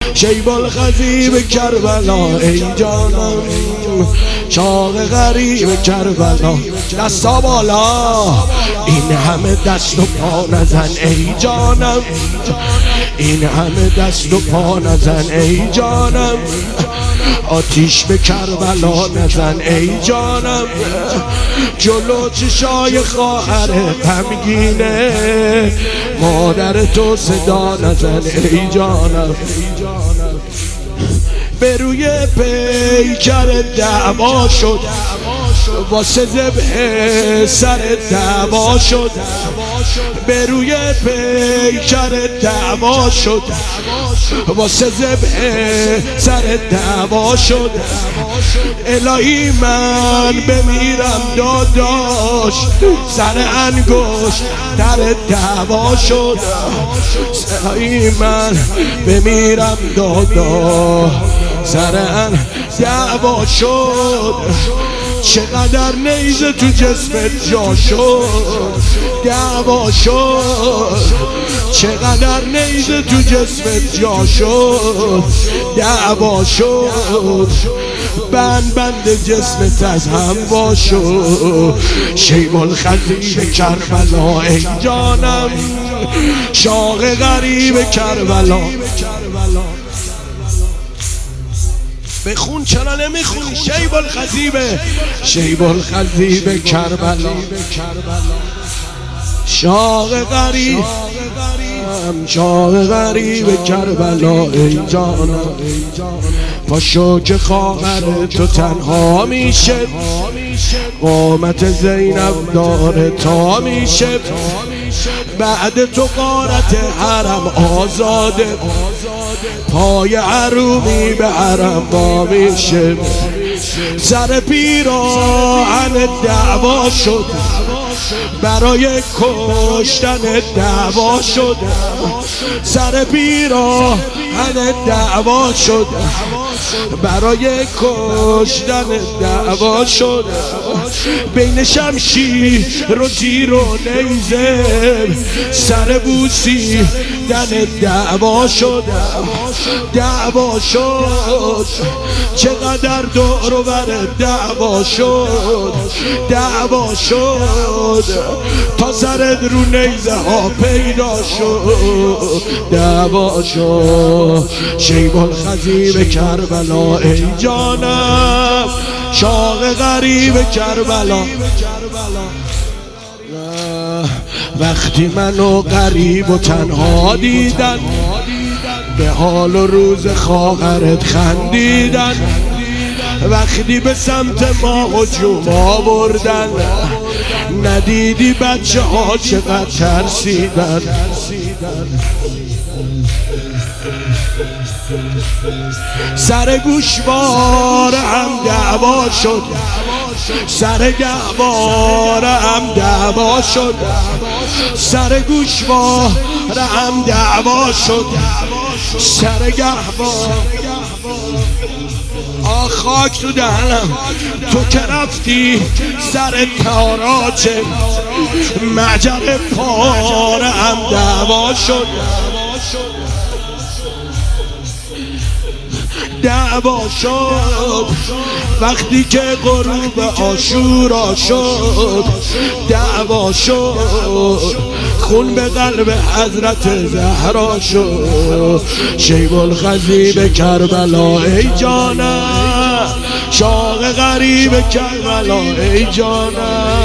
شیب الخضیب کربلا ای جانم، شاق غریب کربلا. دستا بالا، این همه دست و پا نزن ای جانم، این همه دست و پا نزن ای جانم، آتیش به کربلا نزن ای جانم، جلو چشای خواهر غمگینه مادر تو صدا نزن ای جانم. به روی پیکر دعوا شد، واسه ذبح سر دعوا شد، به روی پیکر دعوا شد، واسه ذبح سر دعوا شد. الهی من بمیرم داداش، سر انگشت در دعوا شد. الهی من بمیرم داداش، سر دعوا شد. چقدر نیزه تو جسمت جا شد، دعوا شد. چقدر نیزه تو جسمت جا شد، دعوا شد. بند جسمت از هم وا شد. شیب الخضیب کربلا ای جانم، شاق غریب کربلا. بخون چرا نمیخونی؟ شیب الخضیب، شیب الخضیب کربلا، شاق غریب، شاق غریب کربلا ای جانم. پاشو که خواهر تو تنها میشه، قامت زینب داره تا میشه، بعد تو غارت حرم آزاده، پای حرومی به حرم با میشه. سر پیراهن دعوا شد، برای کشتن دعوا شد. سر پیراهن دعوا شد، برای کشتن دعوا شد. بین شمشیر و تیر و نیزه، سر بوسی دن دعوا شد، دعوا شد. چقدر دور و بر دعوا شد، دعوا شد. تا سرت رو نیزه ها پیدا شد، دعوا شد. شیب الخضیب کربلا ای جانم، شاق غریب کربلا. وقتی منو غریب و تنها دیدن، به حال و روز خواهرت خندیدن. وقتی به سمت ما هجوم آوردن، ندیدی بچه ها چقدر ترسیدن. سر گوشوار هم دعوا شد، سر گهوار هم دعوا شد، سر گوشوار هم دعوا شد، سر گهوار. خاک تو دهنم، تو که رفتی سر تاراج، معجر پاره هم دعوا شد، دعوا شد. وقتی که غروب عاشورا شد، دعوا شد. خون به قلب حضرت زهرا شد. شیب الخضیب کربلا ای جانم، شاق غریب کربلا ای جانم.